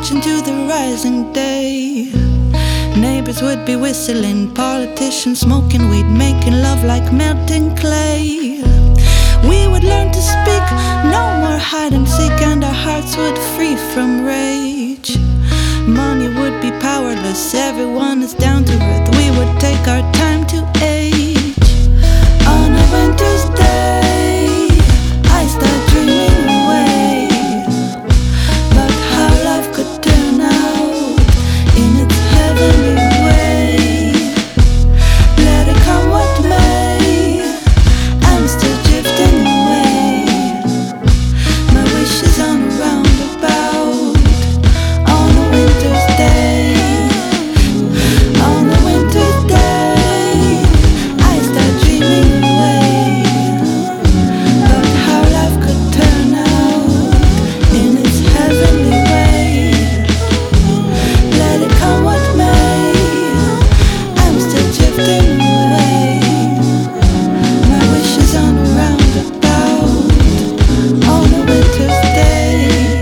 marching to the rising day. Neighbors would be whistling, politicians smoking weed, making love like melting clay. We would learn to speak, no more hide and seek, and our hearts would free from rage. Money would be powerless, everyone is down to earth. We would take our time to age. On a winter's day, I start dreaming away about how life could turn out in its heavenly way. Let it come what may, I'm still drifting away. My wish is on a roundabout. On a winter's day, on a winter's day, I start dreaming away about how life could turn out in its heavenly way. Let it come what may, I'm still drifting away. My wish is on a roundabout, on a winter's day.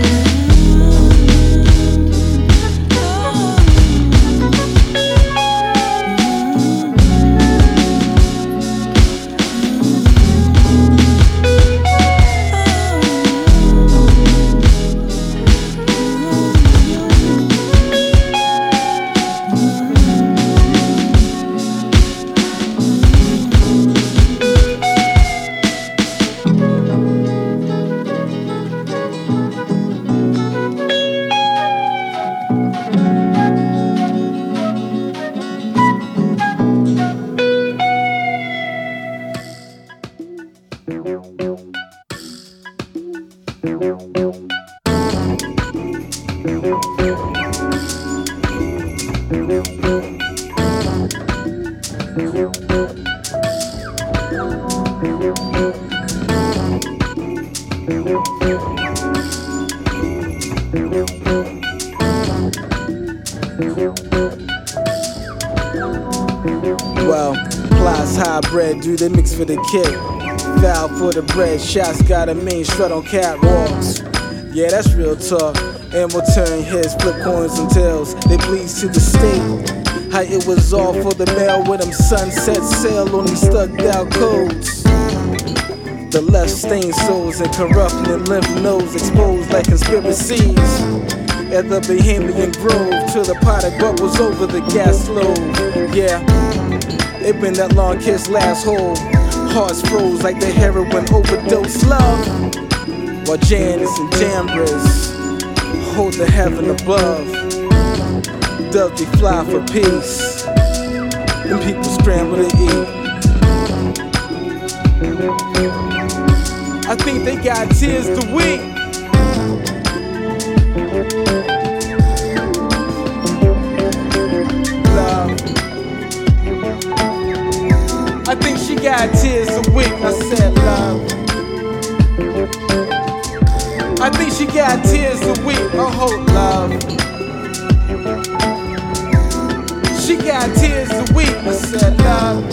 Well, plies hybrid, do they mix for the kick? Foul for the bread, shots got a mean strut on catwalks. Yeah, that's real talk. And we'll turn heads, flip coins and tails. They bleed to the state. How it was all for the mail with them sunset sail on these stuck down codes. The left stained souls and corrupting lymph nodes exposed like conspiracies. At the Bahamian Grove, till the pot of bubbles over the gas stove. Yeah, it been that long kiss last hole. Hearts froze like the heroin overdose love. While Janice and Jambres hold the heaven above. Doves they fly for peace, and people scramble to eat. I think they got tears to weep. I think she got tears a week. I said love. I think she got tears a week. I hope love. She got tears a week. I said love.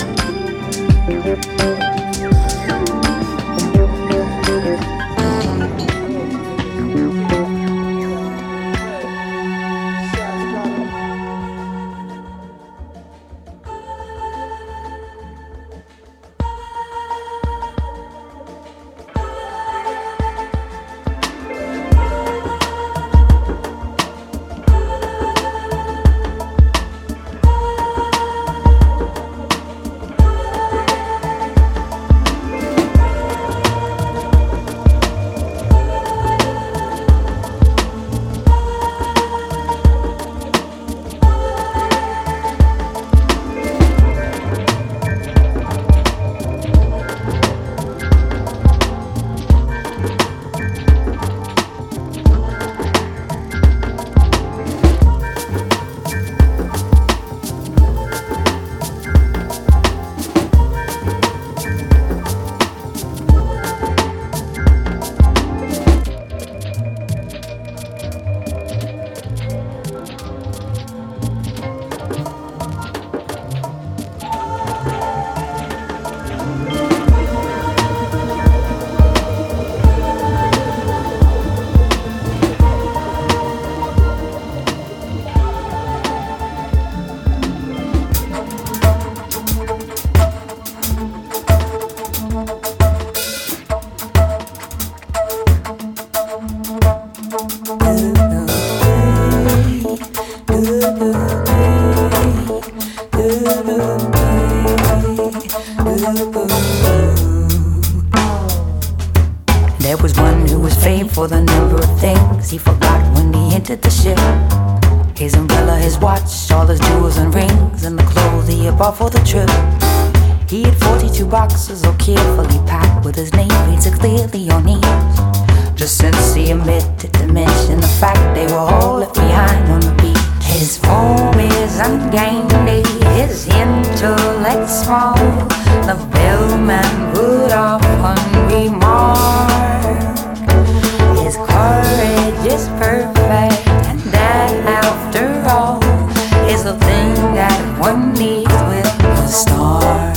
forgot when he entered the ship. His umbrella, his watch, all his jewels and rings, and the clothes he had bought for the trip. He had 42 boxes all carefully packed, with his name painted clearly on each. Just since he omitted to mention the fact they were all left behind on the beach. His form is ungainly, his intellect small. The bellman would often remark, his courage is perfect, and that after all is the thing that one needs with a star.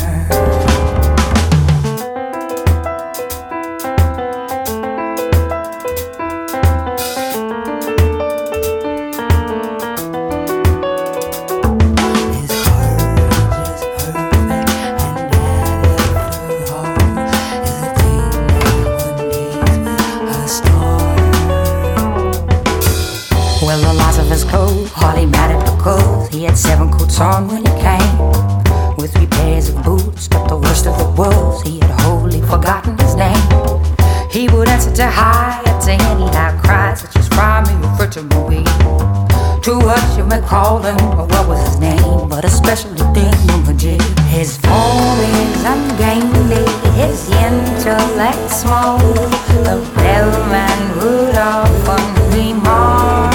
Hardly mattered because he had 7 coats on when he came, with 3 pairs of boots. But the worst of it was he had wholly forgotten his name. He would answer to hi to any loud cry, such as "Fry me," refer to Marie. To what you may call him, or what was his name, but especially thingamajig. His form is ungainly, his intellect small. The bellman would often remark,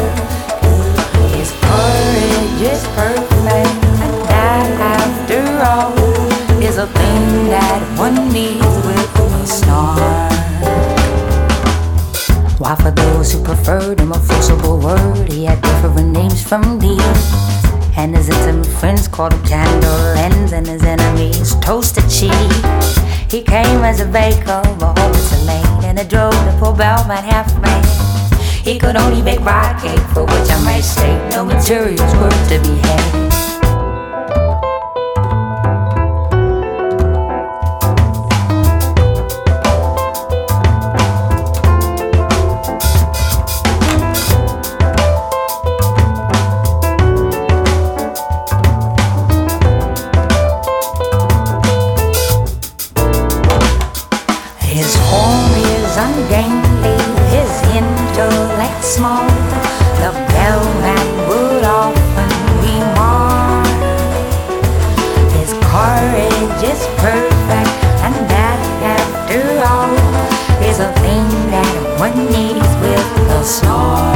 courage is perfect, and that after all is a thing that one needs with a star. While for those who preferred a more forcible word, he had different names from these. And his intimate friends called him Candle Ends, and his enemies Toasted Cheese. He came as a baker, but always a lane, and it drove the poor bellman half mad. He could only bake rye cake, for which I may state no materials were to be had. His form is ungainly, his intellect small. The bellman would often remark, his courage is perfect, and that after all is a thing that one needs with a star.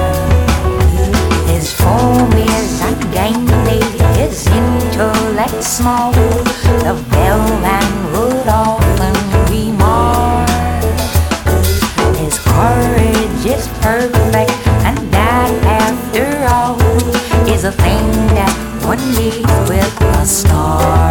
His form is ungainly, his intellect small. The bellman would often remark, his courage is perfect, and that after all is a thing that one needs with a star.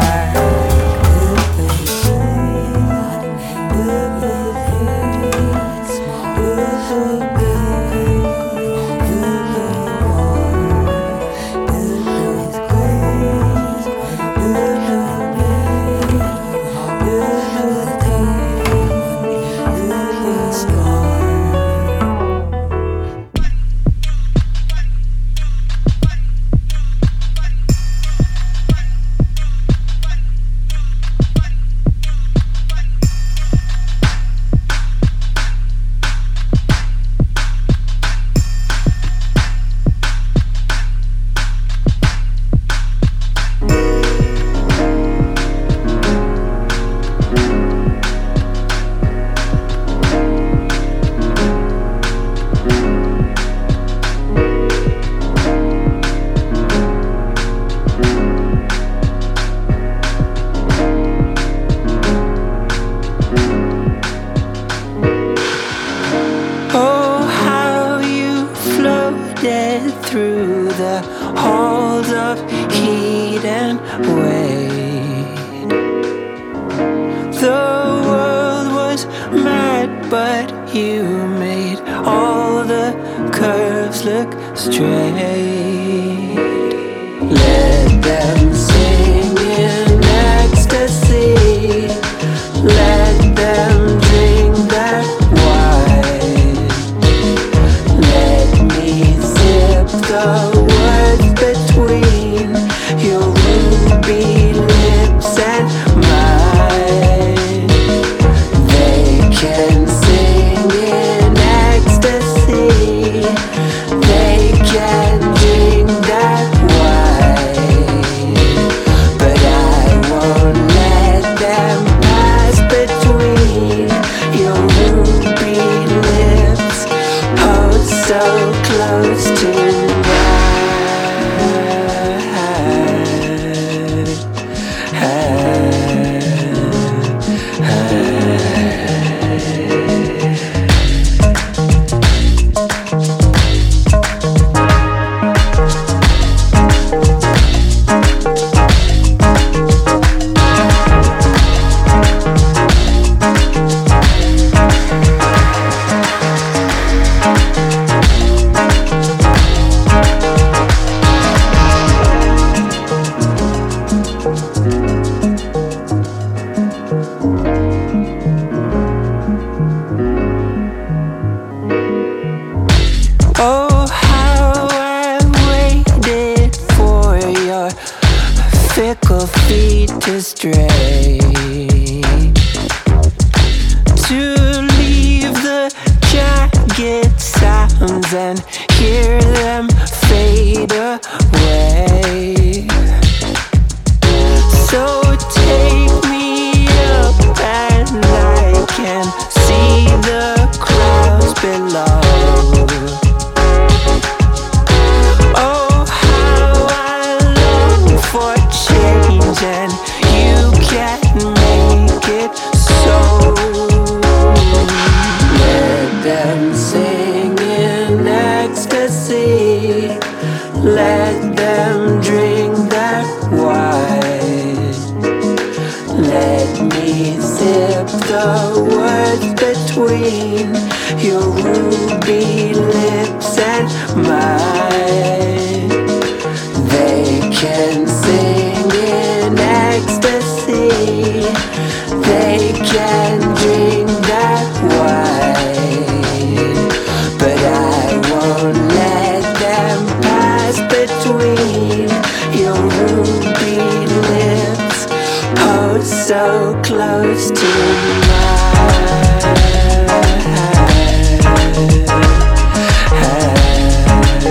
Through the halls of heat and weight, the world was mad, but you made all the curves look straight. Let them sing in ecstasy, let them drink that wine. Let me sip the words between your ruby lips and mine. They can sing in ecstasy, close to Oh, how I waited for your fickle feet to stray, to leave the jagged sounds and hear them fade away. So take me up and I can see the clouds below. Oh, how I long for change and you can't make it so. Let them sing in ecstasy, let them drink that wine. Let me sip the words between your ruby lips and mine. They can sing in ecstasy, they can drink that wine, but I won't let them pass between your ruby lips. Oh, so close to mine.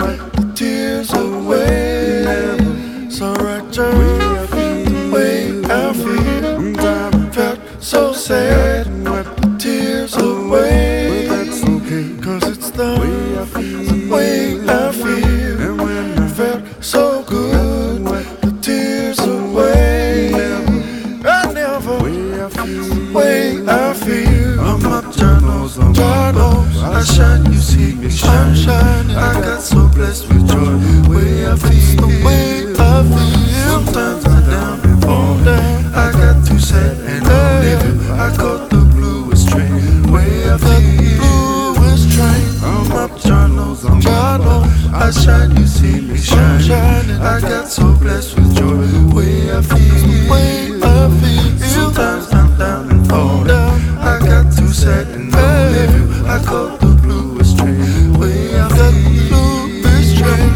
wipe the tears away. So return the way I feel. Felt so sad, wipe the tears away. But that's okay, 'cause it's the way I feel. And when I felt so good, wipe the tears away. I never way I feel. I'm up journals, I shine, you see me shine. I got so blessed with joy. Way I feel, the way I feel. Sometimes I'm down and fall down. I got too sad and I'm living. I caught the bluest train. Way I feel, bluest train. I'm up journals, I shine, you see me shine. I got so blessed with joy. Way I feel, way I feel. Sometimes I'm down and fall down. I got too sad and I'm living. I caught the bluest train. Way I got the bluest train.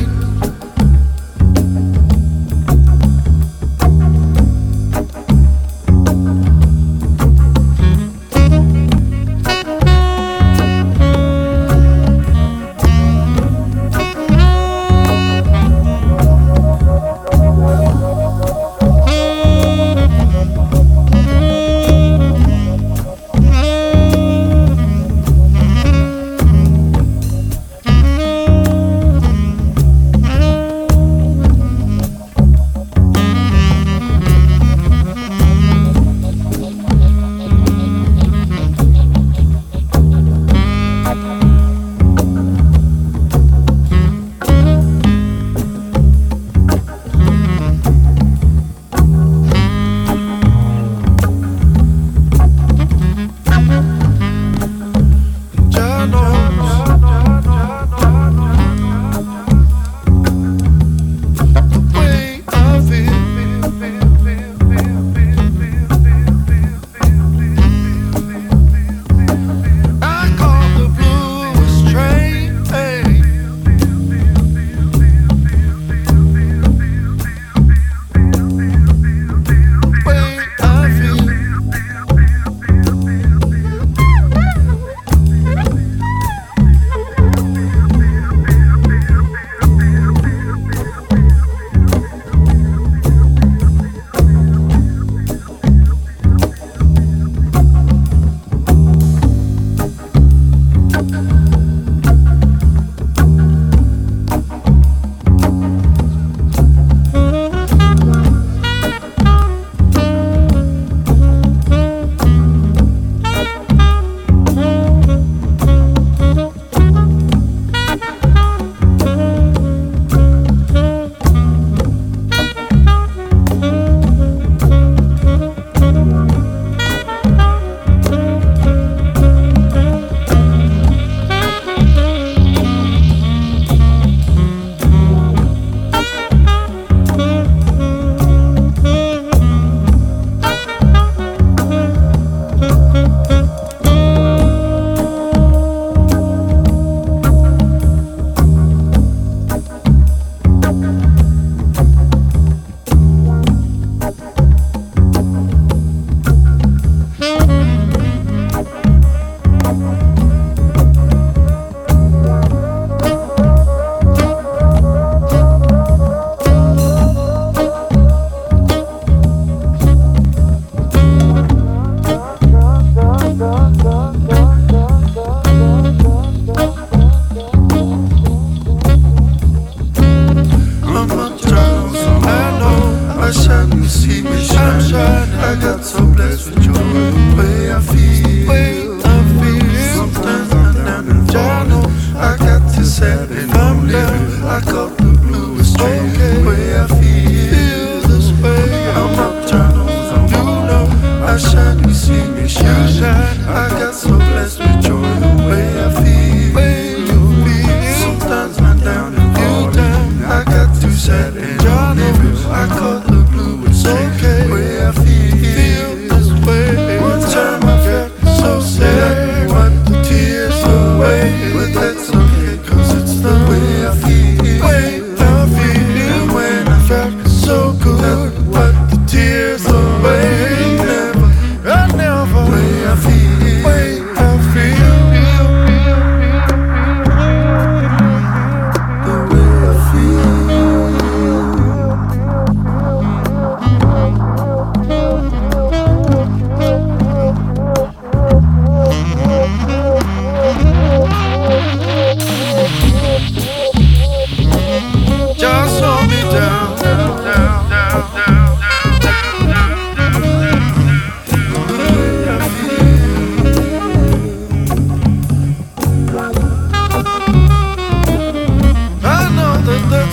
The way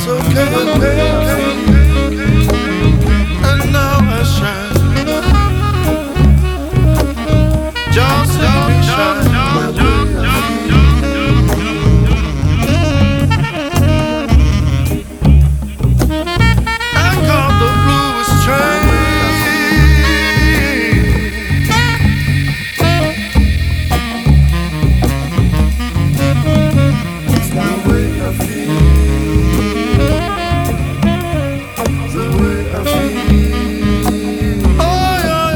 so carefree, and now I shine. Just let me shine. I caught the bluest train. It's the way I feel. The way I feel. Oh, yeah,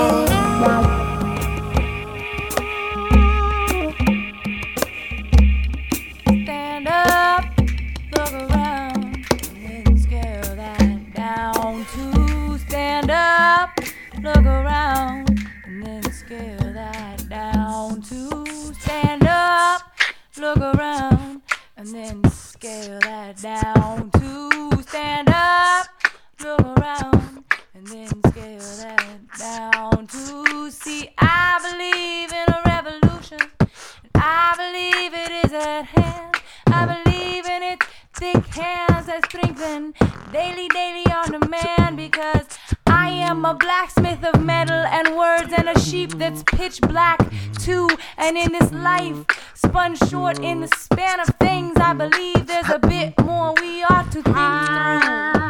yeah. Stand up, look around, and then scale that down to stand up, look around, and then scale that down to stand up, look around, and then scale that down to stand up, look around, and then scale that down to see. I believe in a revolution, and I believe it is at hand. I believe in its thick hands that strengthen daily on demand, because I am a blacksmith of metal and words and a sheep that's pitch black too. And in this life, spun short in the span of things, I believe there's a bit more we ought to think through.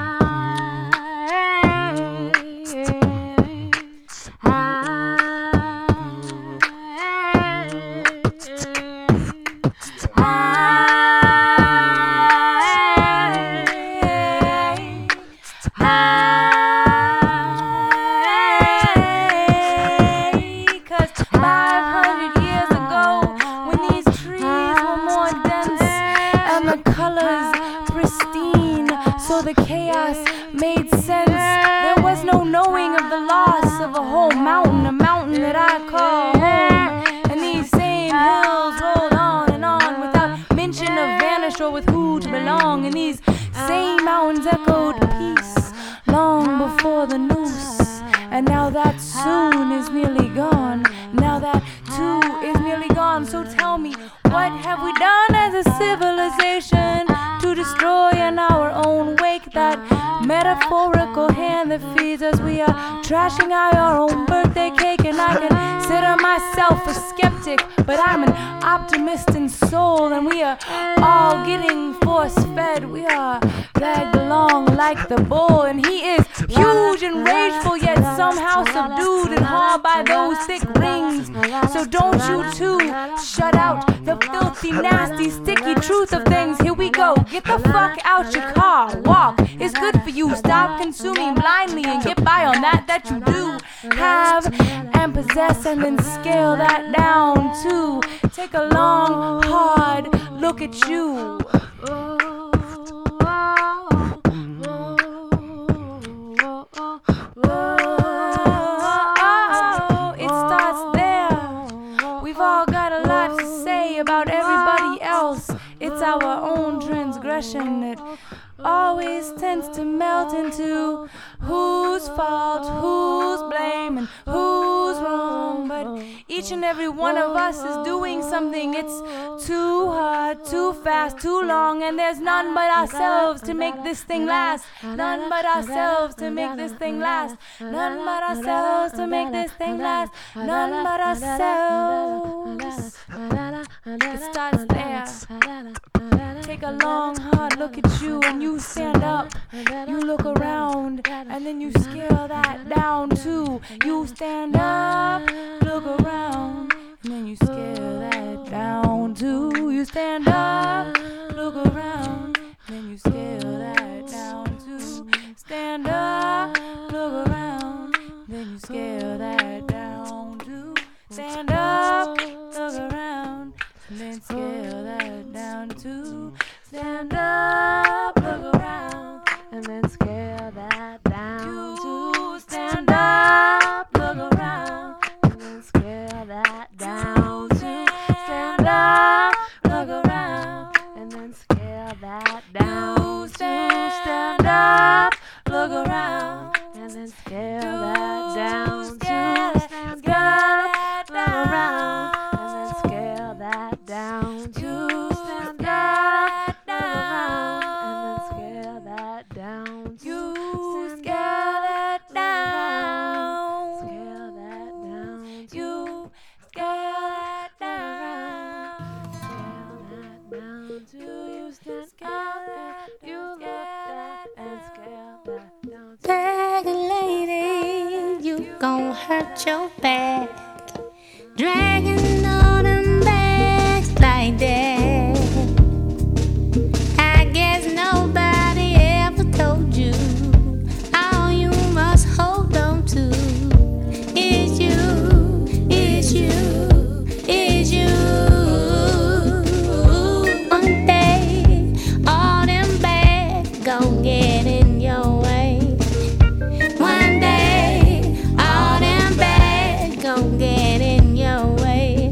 The chaos made sense. There was no knowing of the loss of a whole mountain, a mountain that I call home. And these same hills rolled on without mention of vanish or with who to belong. And these same mountains echoed peace long before the noose. And now that soon is nearly gone. Now that too is nearly gone. So tell me, what have we done as a civilization to destroy in our own wake that metaphorical hand that feeds us? We are trashing out our own birthday cake, and I consider myself a skeptic, but I'm an optimist in soul, and we are all getting force-fed. We are dragged along like the bull, and he is huge and rageful, yet somehow subdued and hauled by those thick rings. So don't you too shut out the filthy, nasty, sticky truth of things. Here we go. Get the fuck out your car. Walk. It's good for you. Stop consuming blindly and get by on that you do have and possess, and then scale that down too. Take a long, hard look at you. It starts there. We've all got a lot to say about everybody else. It's our own transgression that always tends to melt into whose fault, whose blame, and who's wrong. But each and every one of us is doing something. It's too hard, too fast, too long, and there's none but ourselves to make this thing last. None but ourselves to make this thing last. None but ourselves to make this thing last. None but ourselves. It starts there. Take a long, hard look at you, and you stand up. You look around, and then you scale that down too. You stand up, look around, and then you scale that down too. You stand up, look around, and then you scale that down too. Stand up, look around, then you scale that down too. Stand up, look around, and then scale that down too. Stand up, look around, and then scale that down to stand up, look around, and then scale that down to stand up, look around, and then scale that down to stand up. gon' hurt your back. Dragging all them bags like that. I guess nobody ever told you all you must hold on to is you, is you, is you. One day, all them bags gon' get in your way. One day, all them bags gon' get in your way.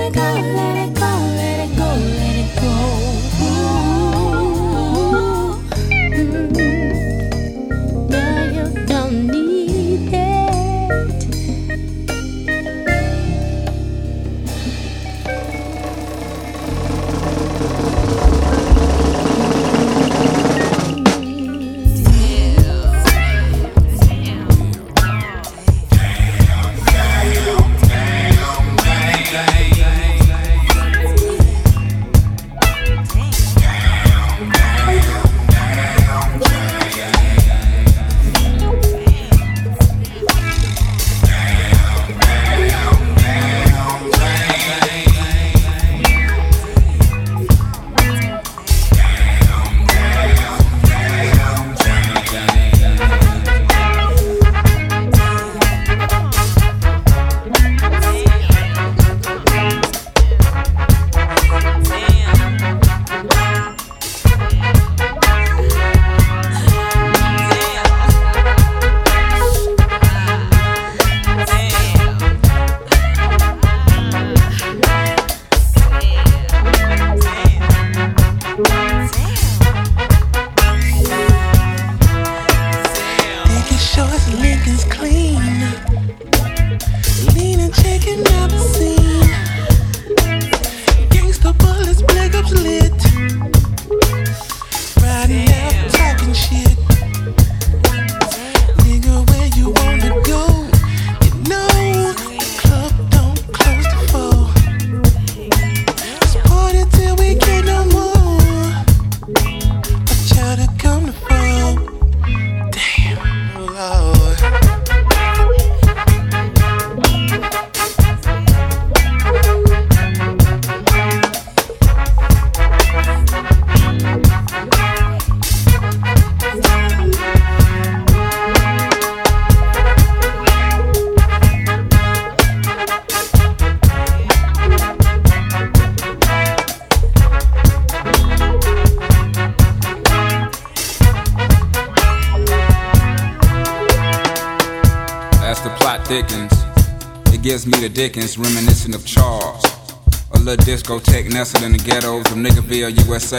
thickens. It gives me the Dickens, reminiscent of Charles. A little discotheque nestled in the ghettos of Niggerville, USA,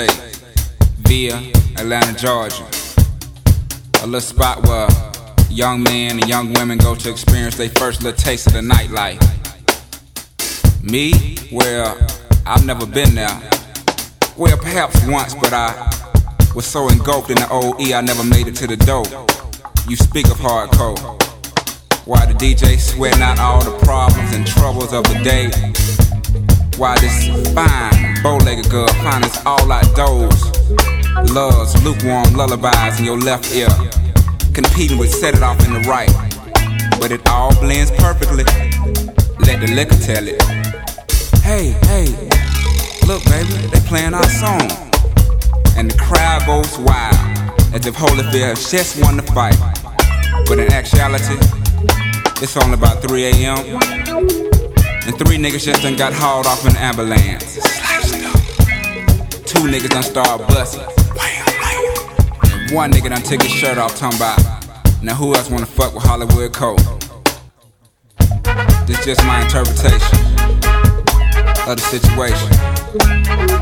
via Atlanta, Georgia. A little spot where young men and young women go to experience their first little taste of the nightlife. Me? Well, I've never been there. Well, perhaps once, but I was so engulfed in the OE I never made it to the dope. You speak of hardcore. Why the DJ sweating out all the problems and troubles of the day? Why this fine, bow-legged girl finds all outdoors, loves lukewarm lullabies in your left ear, competing with Set It Off in the right. But it all blends perfectly. Let the liquor tell it. Hey, hey, look baby, they playing our song. And the crowd goes wild, as if Holyfield just won the fight. But in actuality, it's only about 3 a.m. And 3 niggas just done got hauled off in an ambulance. 2 niggas done started busting. And 1 nigga done took his shirt off, talking about, now who else wanna fuck with Hollywood Cole? This just my interpretation of the situation.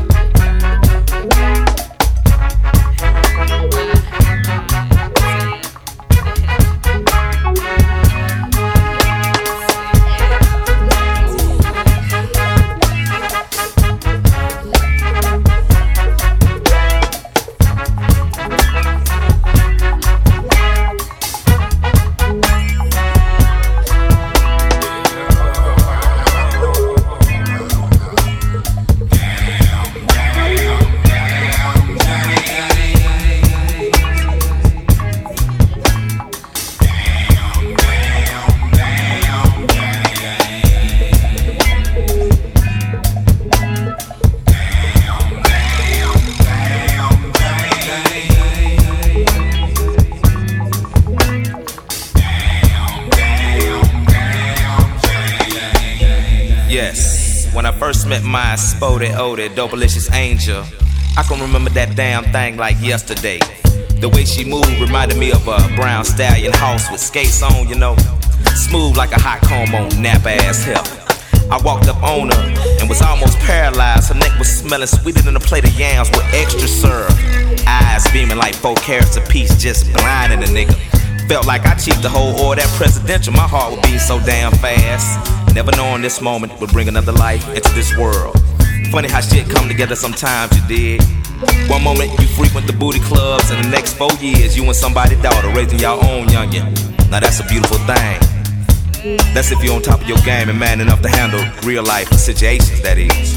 Met my spotted, oded, dopalicious angel. I can remember that damn thing like yesterday. The way she moved reminded me of a brown stallion horse with skates on, you know. Smooth like a hot comb on nap ass hell. I walked up on her and was almost paralyzed. Her neck was smelling sweeter than a plate of yams with extra syrup. Eyes beaming like 4 carats apiece, just blinding the nigga. Felt like I cheaped the whole order that presidential. My heart would beat so damn fast. Never knowing this moment would bring another life into this world. Funny how shit come together sometimes, you dig. One moment you frequent the booty clubs, and the next 4 years you and somebody's daughter raising your own youngin'. Now that's a beautiful thing. That's if you're on top of your game and man enough to handle real life situations, that is.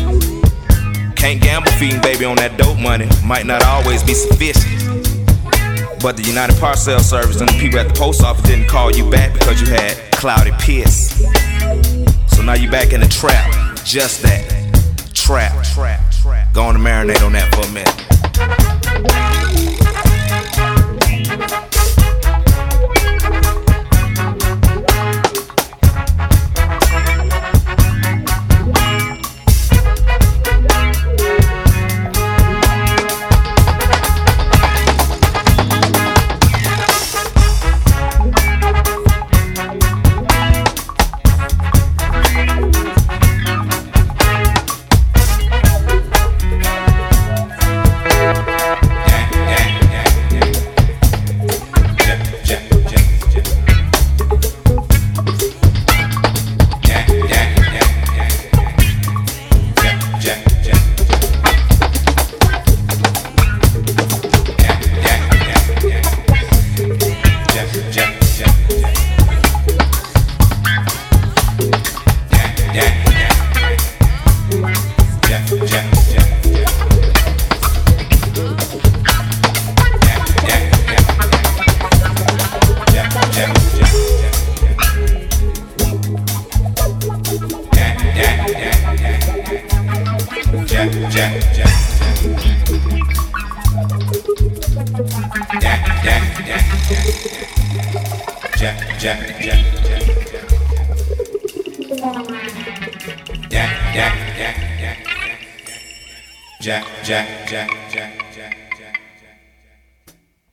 Can't gamble feeding baby on that dope money, might not always be sufficient. But the United Parcel Service and the people at the post office didn't call you back because you had cloudy piss. So now you back in the trap, just that, trap. Go on and marinate on that for a minute. Jack.